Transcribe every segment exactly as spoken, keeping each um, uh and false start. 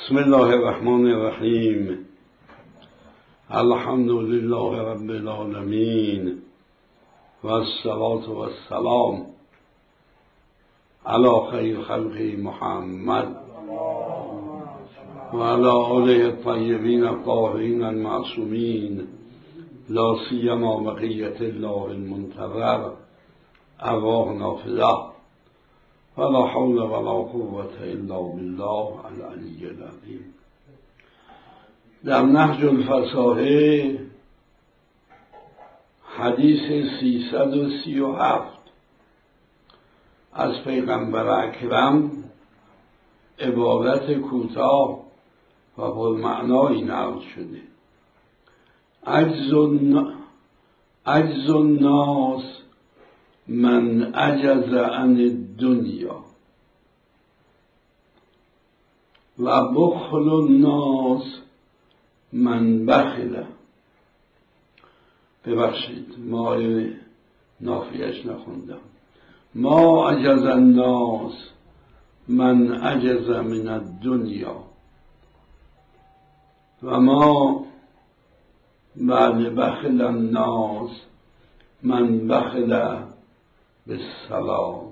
بسم الله الرحمن الرحیم. الحمد لله رب العالمین و الصلاة و السلام علی خیر خلق محمد و علی آله الطیبین الطاهرین المعصومین، لا سیما بقیة الله المنتظر ارواحنا فداه ولا حول ولا قوة الا بالله العلی العظیم. در نهج الفصاحه حدیث سیصد و سی و هفت از پیغمبر اکرم عبارت کوتاه و پرمعنایی نقل شده: عجز الناس من عجز عن الدنیا و بخل الناس من بخل. ببخشید ما نافیش نخوندم. ما عجز الناس من عجز من الدنیا و ما بعد بخل الناس من بخل بالسلام.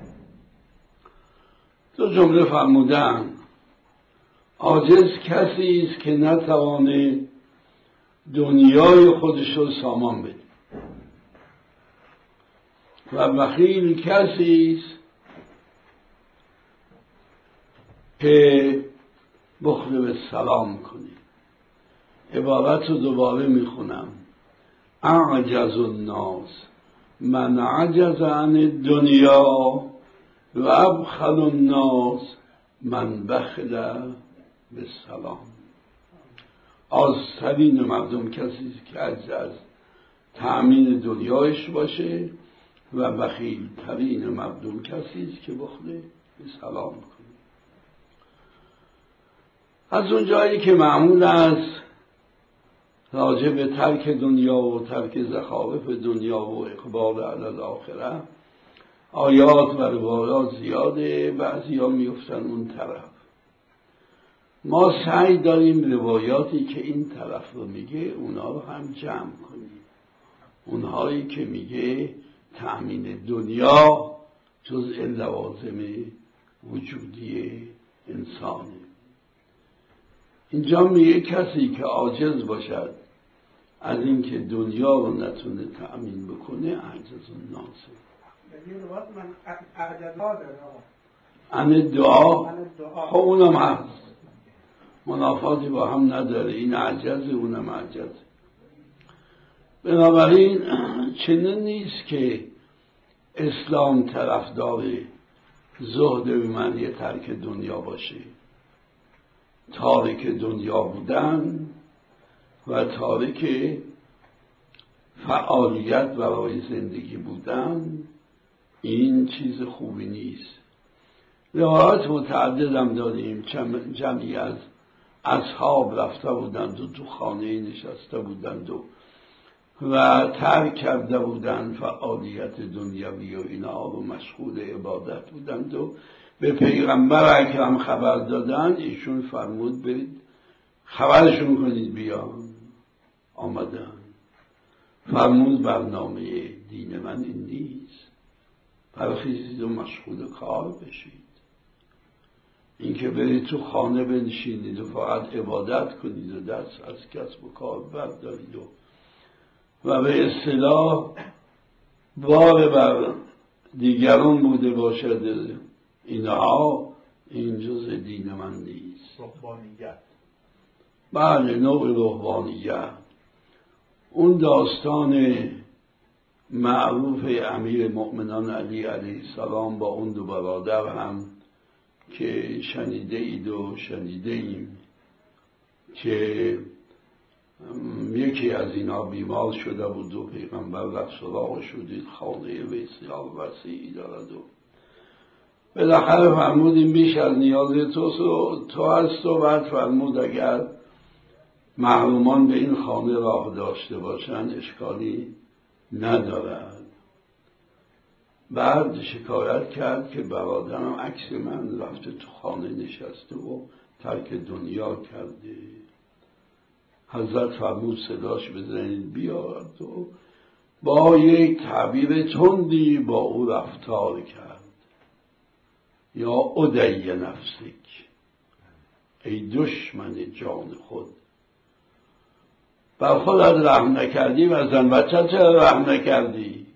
تو جمله فرمودن عاجز کسی است که نتوانه دنیای خودش رو سامان بده و بخیل کسی است که بخل به سلام کنه. عبارت رو دوباره میخونم: اعجز الناس من عجز عن الدنیا و ابخل الناس من بخل بالسلام. عاجزترین مردم کسی که عجز از تأمین دنیایش باشه و بخیل ترین مردم کسی که بخل به سلام کنه. از اون جایی که معمول است راجع به ترک دنیا و ترک زخارف دنیا و اقبال علی الاخره آیات و روایات زیاده، بعضی ها میفتن اون طرف. ما سعی داریم روایاتی که این طرف رو میگه اونا رو هم جمع کنیم. اونهایی که میگه تأمین دنیا جزء لوازم وجودی انسانه. اینجا میگه کسی که عاجز باشد از اینکه دنیا رو نتونه تأمین بکنه عجز الناس. عن دعا خب اونم هست، منافاتی با هم نداره. این عجز اونم عجز. بنابراین چنین نیست که اسلام طرفدار زهد به معنی ترک دنیا باشه. تارک دنیا بودن و تارک فعالیت برای زندگی بودن این چیز خوبی نیست. روایات متعددم داریم. جمعی از اصحاب رفته بودند و تو خانه نشسته بودند و و ترک کرده بودند فعالیت دنیوی و اینا و مشغول عبادت بودند و به پیغمبر اکرم خبر دادن. ایشون فرمود برید خبرشون کنید بیان. آمدن. فرمود برنامه دین من این نیست، برخیزید و مشغول کار بشید. این که برید تو خانه بنشینید و فقط عبادت کنید و دست از کسب و کار بردارید و و به اصطلاح بار بر دیگران بوده باشد، اینها این جز دین من نیست. رهبانیت. بله، نوع رهبانیت. اون داستان معروف امیر مؤمنان علی علیه السلام با اون دو برادر هم که شنیده اید و شنیده ایم که یکی از اینا بیمار شده بود و پیغمبر رفت سراغش شدید خانه بسیار وسیعی دارد و بالاخره فرمودیم بیش از نیاز تو تو هست و بعد فرمود اگر محرومان به این خانه راه داشته باشن اشکالی ندارد. بعد شکایت کرد که برادرم عکس من رفته تو خانه نشسته و ترک دنیا کرده. حضرت فرمود صداش بزنید بیاد و با یک تعبیر تندی با او رفتار کرد. یا ادعی نفسک، ای دشمن جان خود، بر خودت رحم نکردی و زن بچه چرا رحم نکردی؟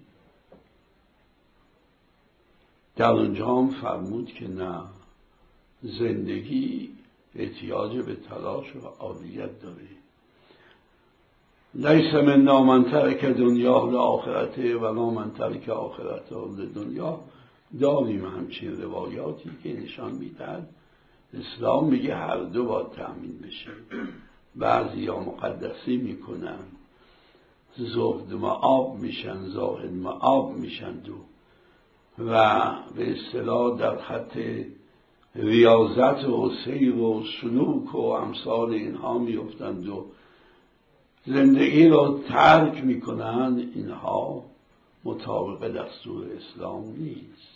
در اونجا هم فرمود که نه، زندگی احتیاج به تلاش و عالیت داره. لیس منا من ترک دنیا لآخرته ولا من ترک آخرته لدنیا. داریم همچین روایاتی که نشان میدن اسلام میگه هر دو باید تأمین بشه. بعضی ها مقدسی میکنن، زهد مآب میشن، زاهد مآب میشن دو و به اصطلاح در خط ریاضت و سیر و سلوک و امثال اینها میفتند و زندگی رو ترک میکنن. اینها مطابق دستور اسلام نیست.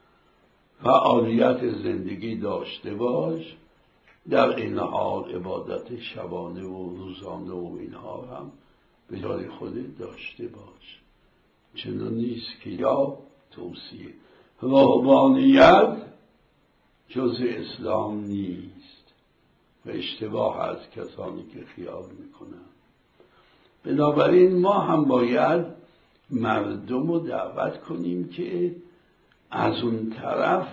فعالیت زندگی داشته باش، در این حال عبادت شبانه و روزانه و اینها هم به جای خودت داشته باش. چنان نیست که یا توصیه رهبانیت جز اسلام نیست و اشتباه از کسانی که خیال میکنن. بنابراین ما هم باید مردم رو دعوت کنیم که از اون طرف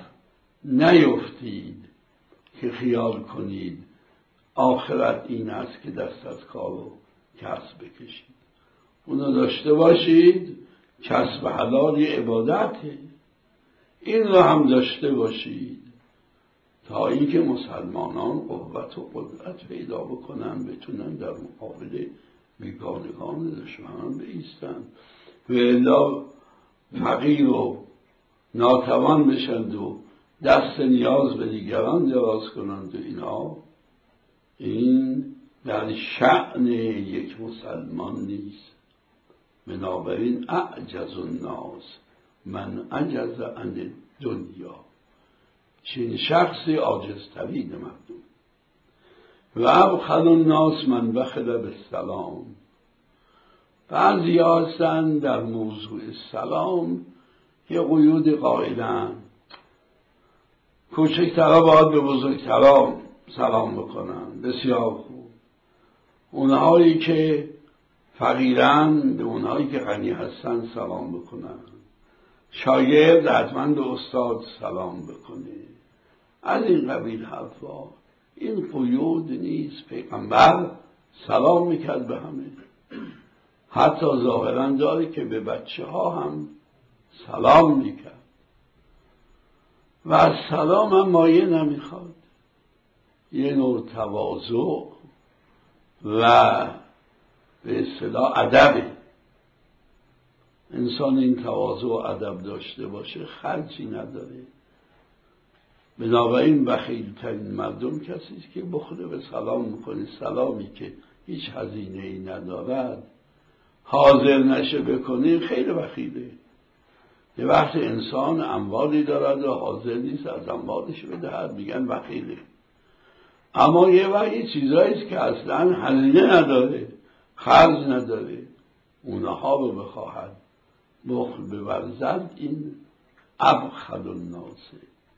نیفتید که خیال کنید آخرت این است که دست از کار و کسب بکشید. اونو داشته باشید، کسب حلال عبادته، این رو هم داشته باشید تا اینکه مسلمانان قوت و قدرت پیدا بکنن، بتونن در مقابل بیگانگان دشمنان بایستن و الا فقیر و ناتوان بشند و دست نیاز به دیگران دراز کنند و اینها. این در شأن یک مسلمان نیست. بنابراین اعجز الناس من عجز عن دنیا، چین شخصی عاجزترین مردم. و ابخل الناس من بخل بالسلام. بعضی هستند در موضوع سلام یه قیود قائلن، کوچکترها باید به بزرگترها سلام بکنن. بسیار خوب. اونهایی که فقیرند به اونهایی که غنی هستن سلام بکنن. شاگرد حتما به استاد سلام بکنه. از این قبیل حرفا. این قیود نیست. پیغمبر سلام میکرد به همه، حتی ظاهرا داره که به بچه ها هم سلام میکرد و از سلام هم مایه نمیخواد. یه نوع تواضع و به اصطلاح ادبه. انسان این تواضع و ادب داشته باشه خرجی نداره. بنابراین بخیل‌ترین مردم کسی است که بخوره به سلام میکنه، سلامی که هیچ هزینه ای ندارد، حاضر نشه بکنه، خیلی بخیله. یه وقت انسان اموالی دارد و حاضر نیست از اموالش بدهد، میگن بخیله. اما یه وقت یه چیزاییست که اصلا هزینه نداره، خرج نداره، اونها رو بخواهد بخل بورزد، این ابخل الناسه.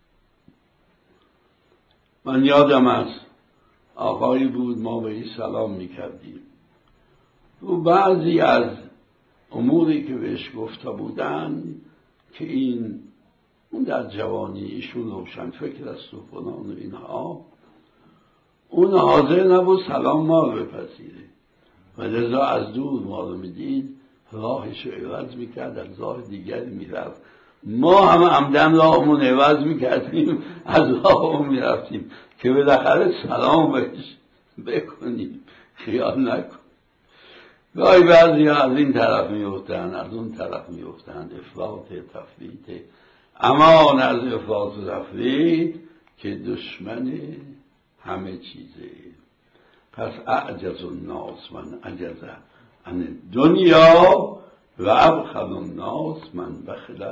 من یادم است آقایی بود، ما به این سلام میکردیم و بعضی از اموری که بهش گفته بودن که این اون در جوانی ایشون روشن فکر است و فلان و اینها، اون حاضر نبود سلام ما رو بپذیره و لذا از دور ما رو میدید، راهش رو عوض میکرد، از راه دیگری میرفت. ما هم عمدن راهمون عوض میکردیم، از راهمون میرفتیم که بالاخره سلام بهش بکنیم. خیال نکن. گاهی بعضی ها از این طرف میفتن، از اون طرف میفتن، افراط تفریط. امان از افراط و تفریط که دشمن همه چیزه. پس اعجز الناس من عجز عن دنیا و ابخل الناس من بخل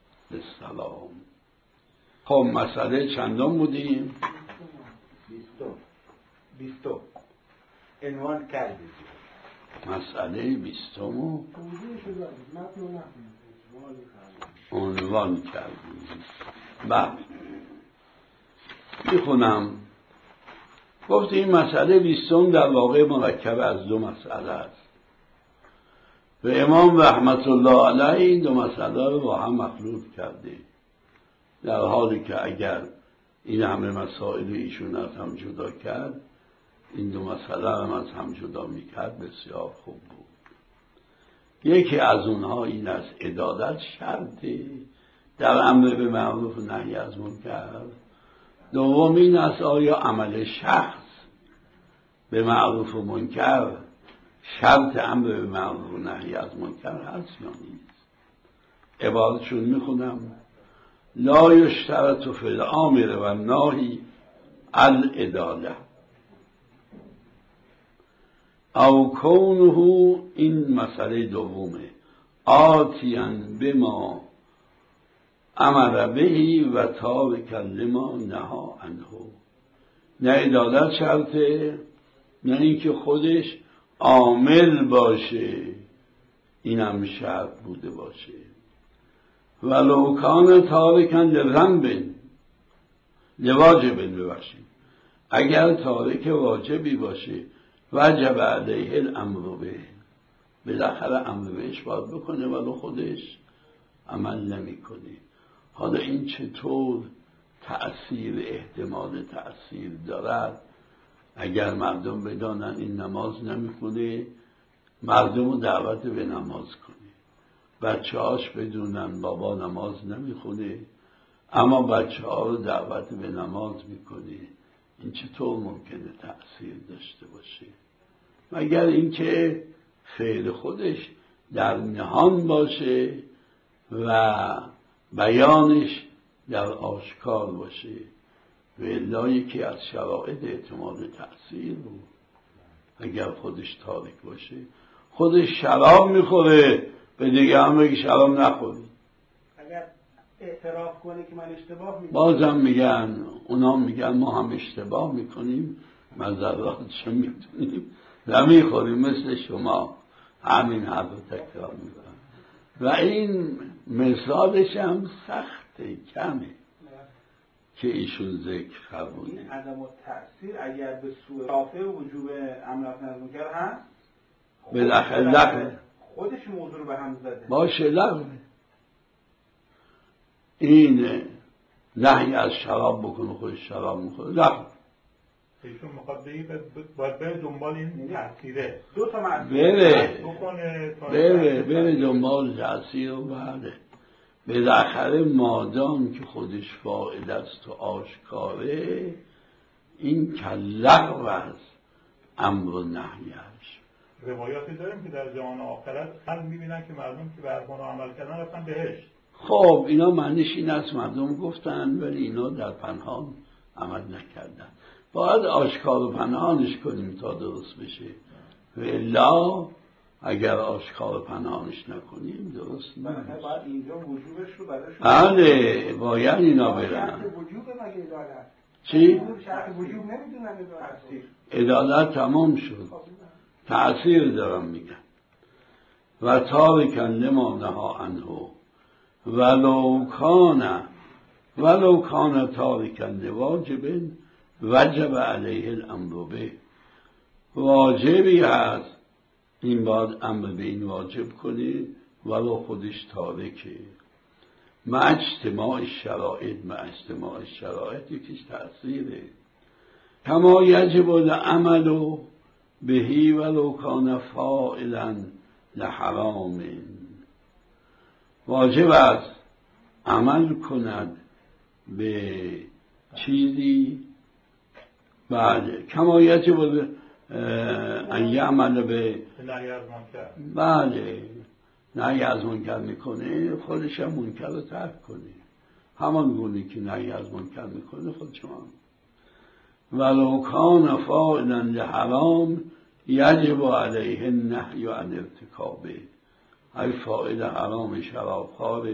بالسلام. خب مسئله چندم بودیم؟ بیستم عنوان کردید. مسئله بیستم رو عنوان کردیم. بله میخونم. گفت این مسئله بیستم در واقع مرکب از دو مسئله است و امام رحمت الله علیه این دو مسئله رو با هم مخلوط کرده، در حالی که اگر این همه مسائل ایشون از هم جدا کرد، این دو مسئله هم از هم جدا میکرد بسیار خوب بود. یکی از اونها این است عدالت شرطه در امر به معروف و نهی از منکر. دوم این است آیا عمل شخص به معروف و منکر شرط امر به معروف و نهی از منکر هست یا نیست. عبارتشون میخونم: لا یشترط فی الامر و الناهی العداله او کونه، این مسئله دومه، آتیان بما امر بهی و تارک لما نهی عنه. نه عدالت شرطه، نه اینکه خودش عامل باشه، اینم شرط بوده باشه. ولو کان تارکا لذنب لواجب، ببخشید اگر تارک واجبی باشه وجب علیه الامر به، بالاخره امر بهش باید بکنه ولو خودش عمل نمی کنه. حالا این چطور تأثیر احتمال تأثیر دارد؟ اگر مردم بدانن این نماز نمیخونه، مردم رو دعوت به نماز کنه. بچه هاش بدونن بابا نماز نمیخونه اما بچه ها رو دعوت به نماز میکنه، این چطور ممکنه تأثیر داشته باشه؟ مگر اینکه فعل خودش در نهان باشه و بیانش در آشکار باشه. و الا یکی از شرایط احتمال تأثیر بود اگر خودش تارک باشه. خودش شراب میخوره به دیگه هم بگی شراب نخوری. اگر اعتراف کنه که من اشتباه میکنم، بازم میگن اونا میگن ما هم اشتباه میکنیم، مذراتشو میدونیم و میخوریم مثل شما، همین حرف رو تکرار میکنم. و این مثالش هم سخته، کمه که ایشون ذکر فرموده. این عدم التأثیر اگر به سوء رافع وجوب امر از منکر هست، بالاخره لغوه، خودش موضوع رو به هم زده باشه لغوه. این نهی از شراب بکنه خودش شراب میخوره لغوه. ایشون میخواد بگی باید بره دنبال این تأثیره، دو تا مسئله بره بکنه بره بره دنبال تأثیر و بله بالاخره مادام که خودش فاعل است و آشکاره، این کلغو است امر و نهیش. روایاتی داریم که در جهان آخرت هم میبینن که مردم که برخون عمل کردن رفتن بهشت. خب اینا معنیش این است مردم گفتن ولی اینا در پنهان عمل نکردن. باید آشکار و پنهانش کنیم تا درست بشه، و الا اگر آشکار و پنهانش نکنیم درست نیست. باید اینجا وجوبش رو برایش بله باید اینا برن. وجوب مگه عدالت چی؟ شرط وجوب نمیدونن عدالت. عدالت تمام شد، تأثیر دارم میگن. و تارکا لما نهی عنه ولو کان ولو کان تارکا لواجب وجب علیه الامر به. واجبی هست این باید امر به این واجب کنی ولو خودش تارکه. مع اجتماع شرایط مع اجتماع شرایط یکیش تأثیره. کما یجب العمل بهی ولو کان فاعلا لحرام. واجب است عمل کند به چیزی بله کما یجب ان یعمل به نهی از منکر، بله نهی از منکر میکنه خودش هم منکر رو ترک کنه، همان گونه که نهی از منکر میکنه خودش هم. ولو کان فاعلا لحرام یجب علیه النهی عن ارتکابه. ای فاعل حرام شرابخوار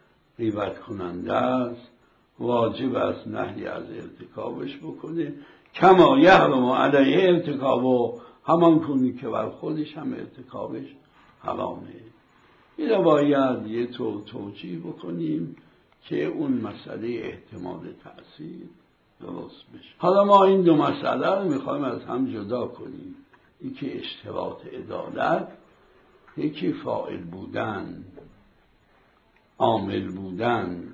غیبت کننده است، واجب است نهی از ارتکابش بکنه کما یحرم علیه ارتکابه، همان کنی که بر خودش هم ارتکابش حرامه. این رو باید یه طور توجیه بکنیم که اون مسئله احتمال تأثیر درست بشه. حالا ما این دو مسئله رو میخوایم از هم جدا کنیم. یکی اشتراط عدالت، یکی فاعل بودن، عامل بودن.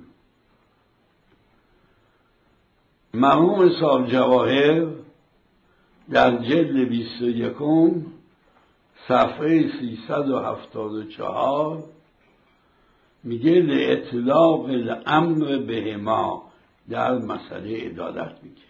مرحوم صاحب جواهر در جلد بیست و یکم صفحه سیصد و هفتاد و چهار میگه لإطلاق الامر بهما در مسئله عدالت میگه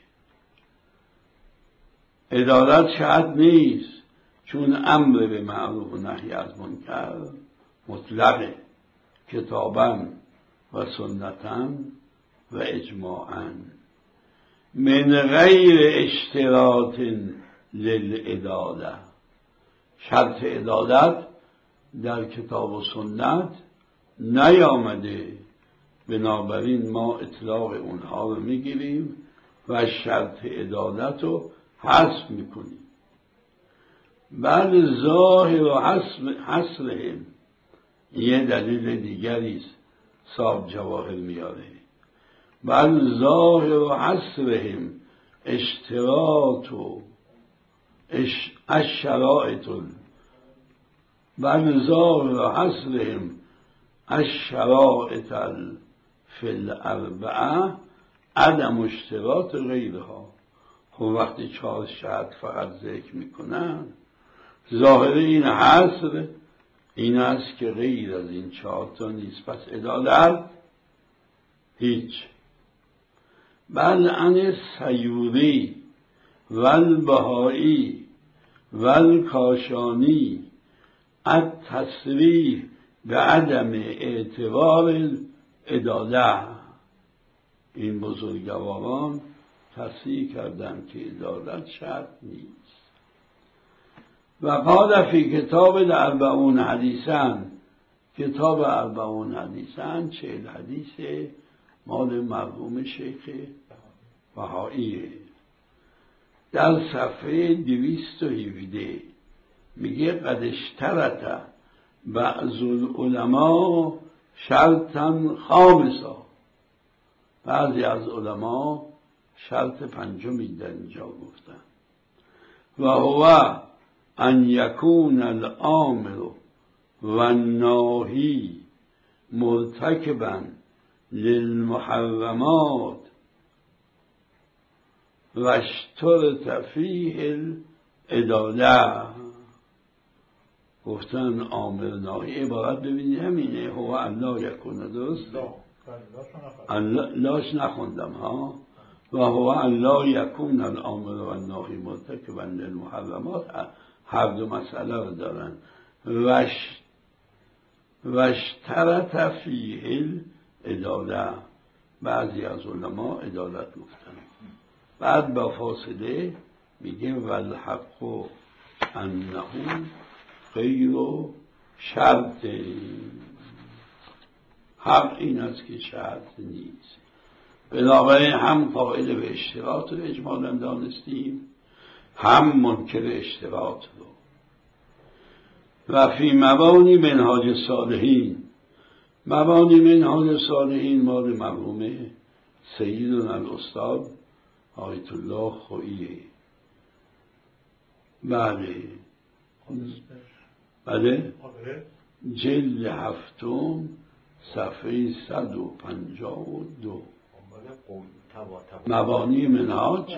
عدالت شرط نیست، چون امر به معروف و نهی از منکر مطلقه، کتاباً و سنتاً و اجماعاً، من غیر اشتراط للعدالة. شرط عدالت در کتاب و سنت نیامده، بنابراین ما اطلاق اونها رو میگیریم و شرط عدالت رو حذف میکنیم. بعد ظاهر و حصرهم، یه دلیل دیگری است صاحب جواهر میاره. بعد ظاهر و حصرهم اشتراط و الشرائط، بعد ظاهر و حصرهم الشرائط فی الاربعه عدم اشتراط غیرها. خب وقتی چهار شرط فقط ذکر میکنن، ظاهر این حصر این است که غیر از این چهار تا نیست، پس عدالت هیچ. بل عن سیوری و البهایی و الکاشانی التصریح به عدم اعتبار عدالت. این بزرگواران تصریح کردند که عدالت شرط نیست. و قال فی کتاب الاربعون حدیثاً، کتاب اربعون حدیثاً چهل حدیث مال مرحوم شیخ بهائیه. در صفحه دویست و هفده میگه قد اشترط بعض العلماء شرطا خامسا. بعضی از علما شرط پنجمی در اینجا گفتن. و هو ان یکون الامر و الناهی مرتکبا للمحرمات و اشترط فیه العدالة. گفتن آمر ناهی عبارت ببینید همینه، هو الله یکونه، درست؟ لاش نخوندم ها. و هو الله یکون الامر و الناهی مرتکبا للمحرمات، هر دو مسئله رو دارن. و اشترط فیه العدالة، بعضی از علما عدالت گفتن. بعد با فاصله میگه والحق انه غیر شرط، حق این است که شرط نیست. بنابراین هم قائل به اشتراط رو اجمالا دانستیم، هم منکر اشتراط رو. و فی مبانی منهاج صالحین، مبانی منهاج صالحین مال مرحوم سیدنا الاستاد آیت الله خوییه. بله بله جلد هفتم صفحه صد و پنجاه و دو. مبانی منهاج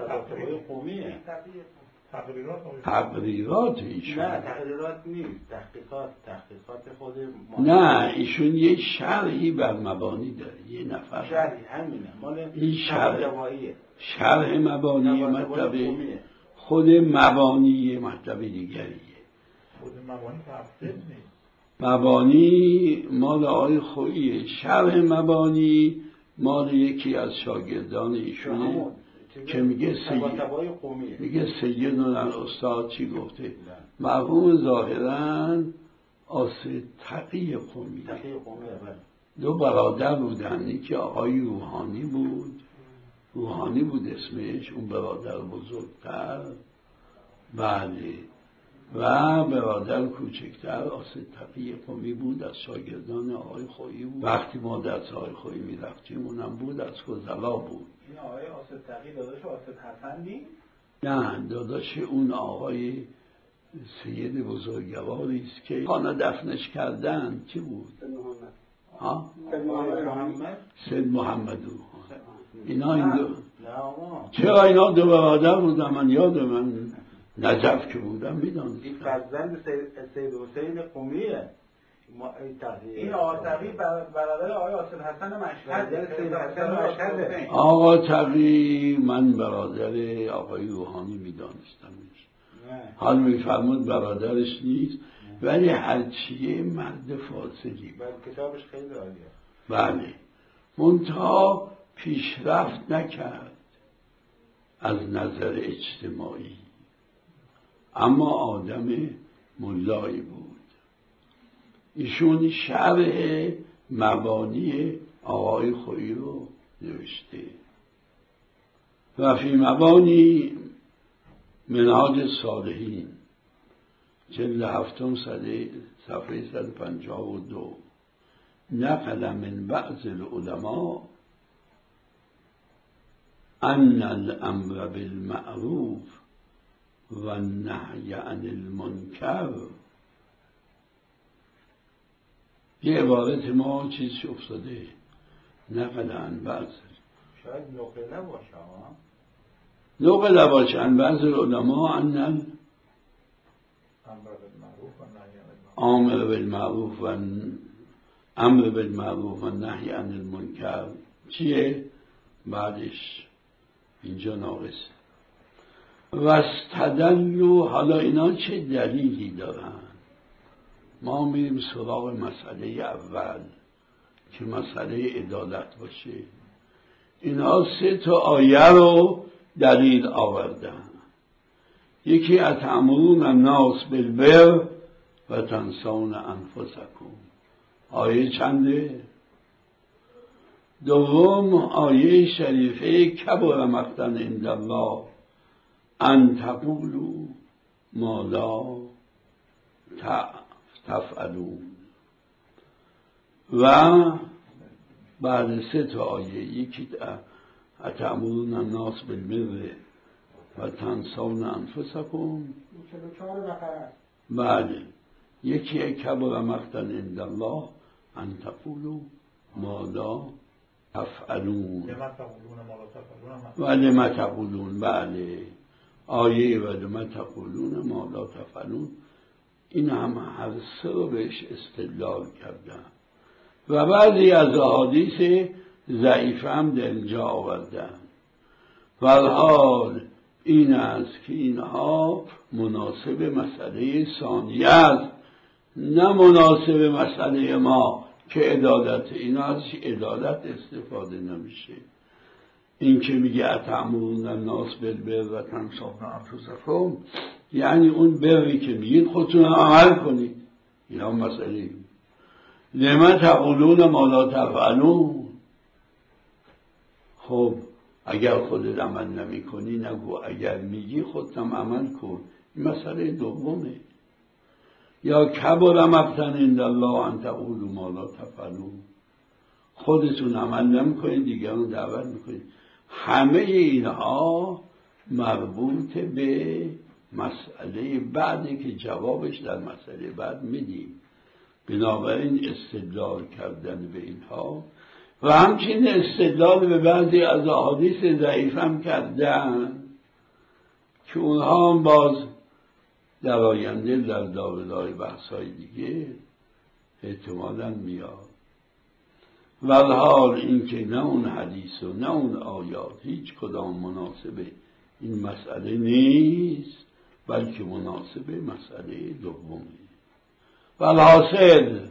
تقریرات ایشون، نه تقریرات نیست، تحقیقات تحقیقات خود نه ایشون یه شرحی بر مبانی داره، یه نفر شرحی همینه مال این شرح شرح مبانی مطلب، خود مبانی مطلب دیگریه. خود مبانی تفسیر نیست، مبانی مال آقای خوییه، شرح مبانی مال یکی از شاگردان ایشونه که میگه سید میگه سیدنا الاستاد چی گفته. مرحوم ظاهراً آسد تقی قومی، دو برادر بودن، یکی آقای روحانی بود روحانی بود اسمش، اون برادر بزرگتر. بله. و برادر کوچکتر آصد تقی قمی بود، از شاگردان آقای خویی بود. وقتی ما درس آقای خویی می رفتیم اونم بود، از فضلا بود. این آقای آصد تقی داداش آصد حسن نیست؟ نه، داداش اون آقای سید بزرگواری است که خانه دفنش کردن. کی بود؟ سید محمد. ها؟ سید محمد. سید محمدو. اینا این دو. نه آقا. چرا اینا دو برادر بودن؟ من یاد من نجف که بودم میدانستم. این فرزند سید حسین قمیه. این آقا تقی برادر آقای آصد حسن مشهد. سید حسن مشهد. آقا تقی من برادر آقای روحانی میدانستمش. حال میفرمود برادرش نیست، ولی هرچیه مرد فاضلی بود. کتابش خیلی عالیه. بله. منتها پیشرفت نکرد از نظر اجتماعی، اما آدم ملایی بود. ایشون شرح مبانی آقای خویی رو نوشته و فی مبانی منهاج الصالحین جلد هفتم صفحه صد و پنجاه و دو نقل من بعض العلماء ان الامر بالمعروف و النهی عن المنکر. یه عبارت ما چیزش افتاده نقل عن بعض، شاید نقل نباشه ها، نقل باشه عن بعض العلماء ان الامر بالمعروف و امر بالمعروف و نهی عن المنکر چیه؟ بعدش اینجا ناقص. و استدلوا، حالا اینا چه دلیلی دارن؟ ما میریم سراغ مسئله اول که مسئله عدالت باشه. اینا سه تا آیه رو دلیل آوردن. یکی اتأمرون الناس بالبر و تنسون انفسکم، آیه چنده؟ دوم آیه شریفه کبر مقتا عند الله ان تقولوا ما لا تفعلون. و بعد سه تا آیه، یکی اتأمرون الناس بالبر و تنسون انفسکم، بله، یکی کبر مقتا عند الله ان تقولوا ما لا تفعلون و لما تقولون. بله، آیه و لما تقولون ما لا تفعلون، این هم هر سه رو بهش استدلال کردن و بعضی از احادیث ضعیف هم در اینجا آوردن. والحال این است که اینها مناسب مسئله ثانیه است، نه مناسب مسئله ما که عدالت. اینا از عدالت استفاده نمیشه. این که میگه اتأمرون الناس بالبر و تنسون انفسکم، یعنی اون بری که میگید خودتون عمل کنید. اینا مسئله لما تقولون ما لا تفعلون. خب اگر خودت عمل نمی کنی نگو، اگر میگی خودتم عمل کن. این مسئله دومه. یا کبر مقتا عند الله ان تقولوا ما لا تفعلون، خودتون عمل نمی کنید دیگران دعوت میکنید. همه اینها مربوط به مسئله بعدی که جوابش در مسئله بعد میدیم. بنابراین استدلال کردن به اینها و همچنین استدلال به بعضی از احادیث ضعیف هم کردن که اونها هم باز در آینده در داورای بحثای دیگه احتمالاً میاد. والحال این که نه اون حدیث و نه اون آیات هیچ کدام مناسب این مسئله نیست، بلکه مناسب مسئله دومه. والحاصل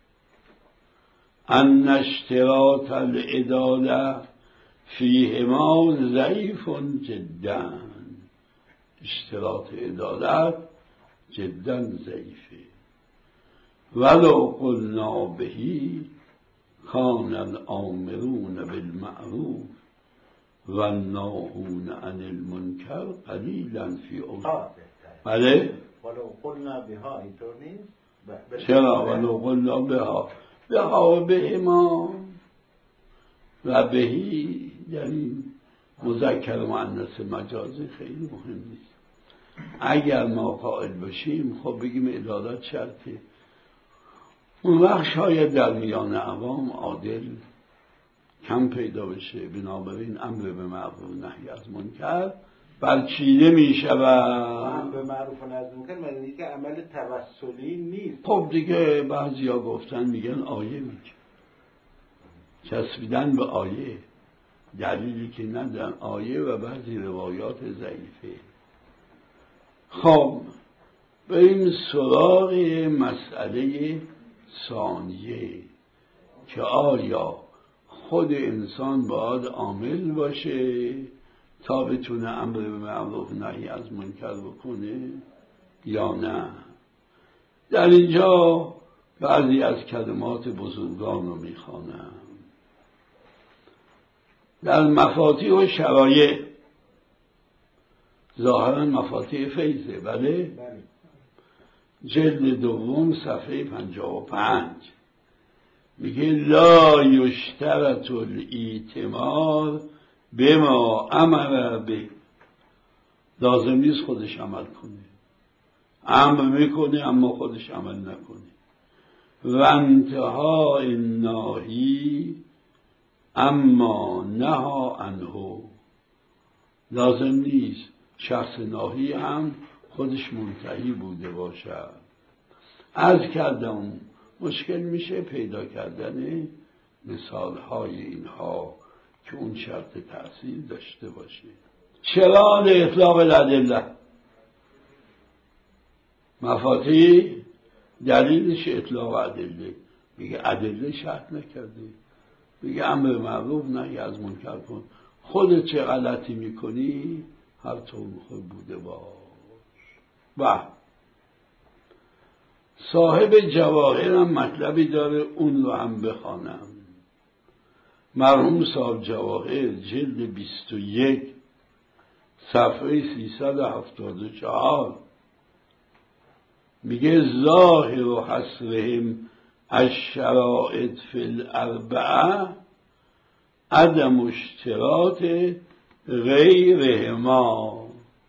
ان اشتراط العداله فیهما ضعیف جدا. اشتراط عدالت جدا ضعیفه. ولو قلنا بهی کان الامرون بالمعروف و ناهون عن المنکر قلیلا فی اوسط. بله ولو قلنا بها اینطور نیست؟ چرا ولو قلنا بها بها به ما و بهی، یعنی مذکر و مؤنث مجازی خیلی مهم نیست. اگر ما قائل باشیم خب بگیم عدالت شرطه، اون وقت شاید در میان عوام عادل کم پیدا بشه. بنابراین امر به معروف و نهی از منکر برچیده می شود. امر به معروف و نهی از منکر معنی که عمل توسلی نیست. خب دیگه بعضیا گفتن میگن آیه میگه، چسبیدن به آیه، دلیلی که ندارن آیه و بعضی روایات ضعیفه. خب بریم سراغ مسئله ثانیه که آیا خود انسان باید عامل باشه تا بتونه امر به معروف و نهی از منکر بکنه یا نه؟ در اینجا بعضی از کلمات بزرگان رو میخوانم. در مفاتیح و شرایع، ظاهرا مفاتیح فیضه، بله؟ جلد دوم صفحه پنجاه و پنج میگه لا یشترط الایتمار بما امر به. لازم نیست خودش عمل کنه، امر میکنه اما خودش عمل نکنه. و انتهای الناهی اما نهی عنه، لازم نیست شخص ناهی هم خودش منتهی بوده باشد. عرض کردم مشکل میشه پیدا کردن مثال های اینها که اون شرط تأثیر داشته باشه. چرا اطلاق الادله؟ مفاتیح دلیلش اطلاق ادله. میگه ادله شرط نکرده، میگه امر معروف نهی از منکر کن، خودت چه غلطی میکنی هر طور میخوای بوده باش. و صاحب جواهر هم مطلبی داره، اون رو هم بخوانم. مرحوم صاحب جواهر جلد بیست و یک صفحه سیصد و هفتاد و چهار میگه ظاهر و حصرهم الشرائط فی الاربعه عدم اشتراط غیرهما.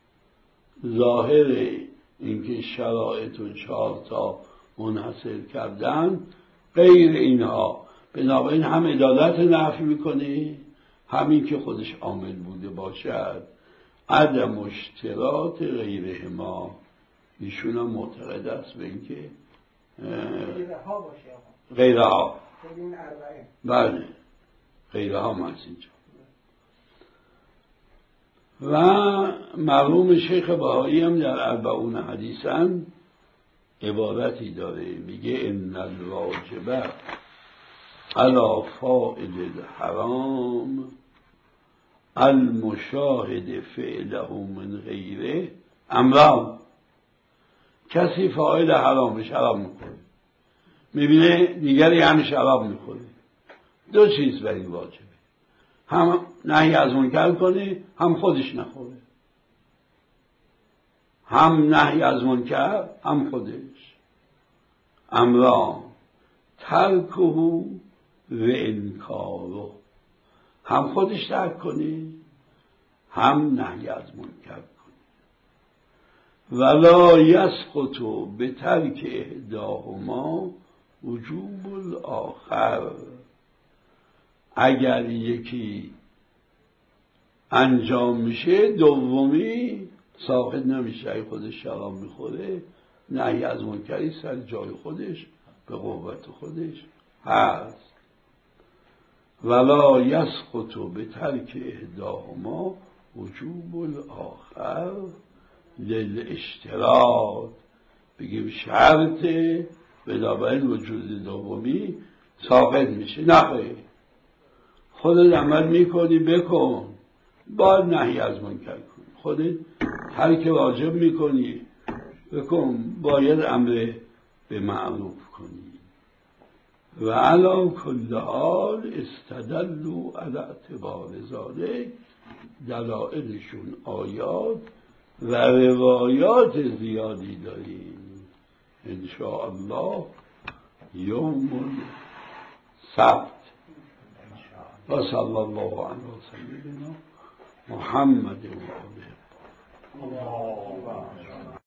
ظاهر اینکه شرایط و چهار تا منحصر کردن غیر اینها، بنابراین هم عدالت نفی میکنه، همین که خودش عامل بوده باشد. عدم اشتراط غیرهما، ایشون هم معتقد است به اینکه غیرها باشه. غیرها بله غیرها هم هست اینجا. و مرحوم شیخ بهایی هم در اربعون حدیثن عبارتی داره، میگه ان الواجب علی فاعل الحرام المشاهد فعله من غیره امران. کسی فاعل حرام شراب میخوره، میبینه دیگری هم شراب میخوره، دو چیز برای واجبه، هم نهی از منکر کنه هم خودش نخوره، هم نهی از منکر هم خودش. امران ترکه و انکاره، هم خودش ترک کنه هم نهی از منکر کنه. ولا یسقط به ترک احداهما وجوب الاخر. اگر یکی انجام میشه دومی ساقط نمیشه. اگه خودش شراب میخوره نهی از منکری سر جای خودش به قوت خودش هست. ولا یسقط به ترک احداهما وجوب الاخر للاشتراط. بگیم شرطه بنابراین وجود دومی ساقط میشه. نخواهی خودت عمل میکنی بکن، باید نهی از منکر کن. خودت هر که واجب میکنی بکن، باید امر به معروف کنی. و علی کل حال استدلوا علی اعتبار ذلک دلائلشون آیات و روایات زیادی داریم. انشاءالله یوم السبت. و صلی الله علیه و سیدنا محمد و آله.